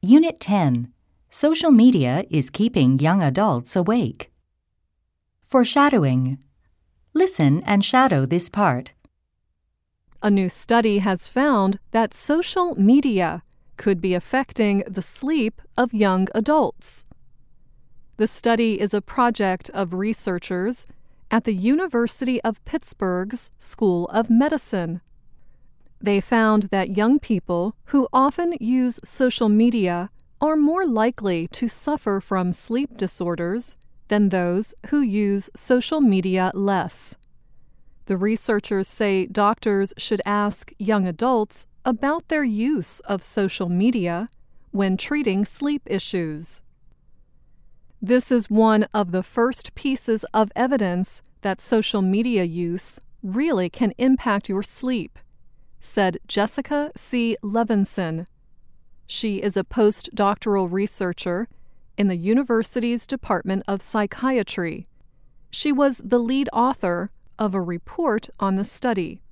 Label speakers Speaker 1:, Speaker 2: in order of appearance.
Speaker 1: Unit 10. Social media is keeping young adults awake. Foreshadowing. Listen and shadow this part.
Speaker 2: A new study has found that social media could be affecting the sleep of young adults. The study is a project of researchers at the University of Pittsburgh's School of Medicine. They found that young people who often use social media are more likely to suffer from sleep disorders than those who use social media less. The researchers say doctors should ask young adults about their use of social media when treating sleep issues. This is one of the first pieces of evidence that social media use really can impact your sleep, said Jessica C. Levinson. She is a postdoctoral researcher in the university's Department of Psychiatry. She was the lead author of a report on the study.